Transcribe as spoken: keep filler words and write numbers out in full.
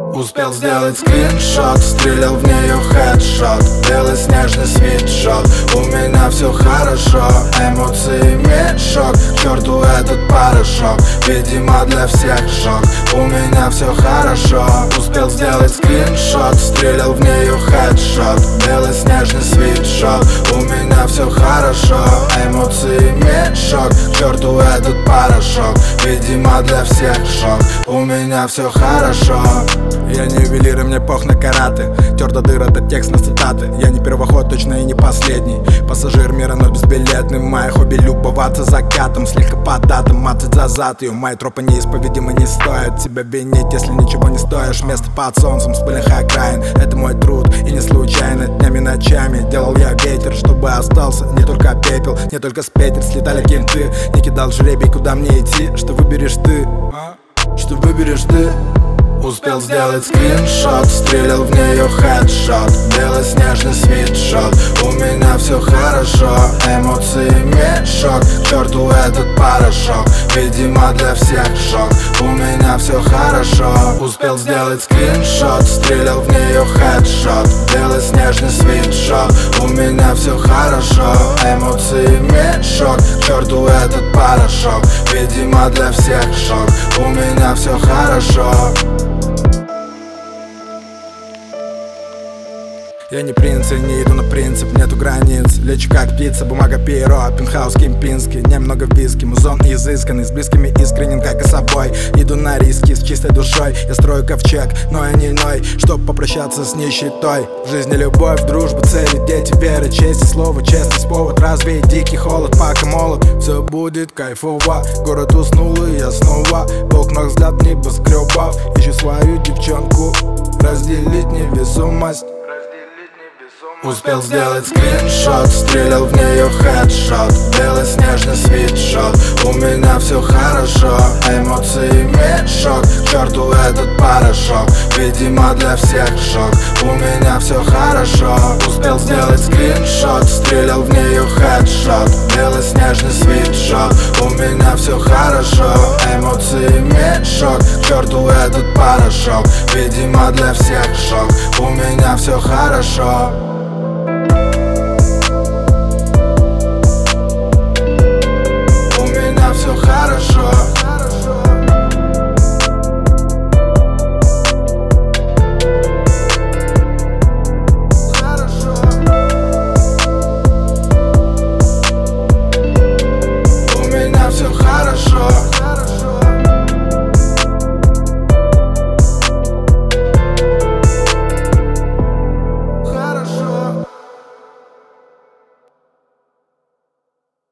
Успел сделать скриншот, стрелял в нее хедшот. Белоснежный свитшот, у меня все хорошо. Эмоции мешок, к черту этот порошок. Видимо для всех шок, у меня все хорошо. Успел сделать скриншот, стрелял в нее хедшот. Белоснежный свитшот, у меня все хорошо. Эмоции мешок, к черту этот порошок. Видимо для всех шок, у меня все хорошо. Я не ювелир и мне пох на караты. Тёр до дыр, это текст на цитаты. Я не первоход, точно и не последний. Пассажир мира, но безбилетный. Мое хобби любоваться закатом. Слегка по датам, мацать за зад. Ее мои тропы неисповедимы, не стоит тебя винить, если ничего не стоишь. Место под солнцем, с пыльных окраин. Это мой труд, и не случайно. Днями, ночами делал я ветер, чтобы остался не только пепел, не только с петель слетали кенты. Не кидал жребий, куда мне идти. Что выберешь ты? Что выберешь ты? Успел сделать скриншот, стрелял в нее хедшот. Белоснежный свитшот, у меня все хорошо. Эмоции мешок, к черту этот порошок. Видимо для всех шок, у меня все хорошо. Успел сделать скриншот, стрелял в нее хедшот. Белоснежный свитшот, у меня все хорошо. Эмоции мешок, к черту этот порошок. Видимо для всех шок, у меня все хорошо. Я не принц, я не иду на принцип, нету границ. Лечу как птица, бумага перо, пентхаус кемпинский. Немного виски, музон изысканный, с близкими искренен, как и собой. Иду на риски с чистой душой, я строю ковчег, но я не иной, чтоб попрощаться с нищетой. В жизни любовь, дружба, цели, дети, вера, честь и слово, честность, повод развеять дикий холод, пока молод. Все будет кайфово, город уснул и я снова в окнах взгляд небоскребов. Ищу свою девчонку, разделить невесомость. Успел сделать скриншот, стрелял в нее хедшот. Белоснежный свитшот, у меня все хорошо. Эмоции мешок, к черту этот порошок. Видимо для всех шок, у меня все хорошо. Успел сделать скриншот, стрелял в нее хедшот. Белоснежный свитшот, у меня все хорошо. Эмоции мешок, к черту этот порошок. Видимо для всех шок, у меня все хорошо. Все хорошо. Хорошо. У меня все хорошо.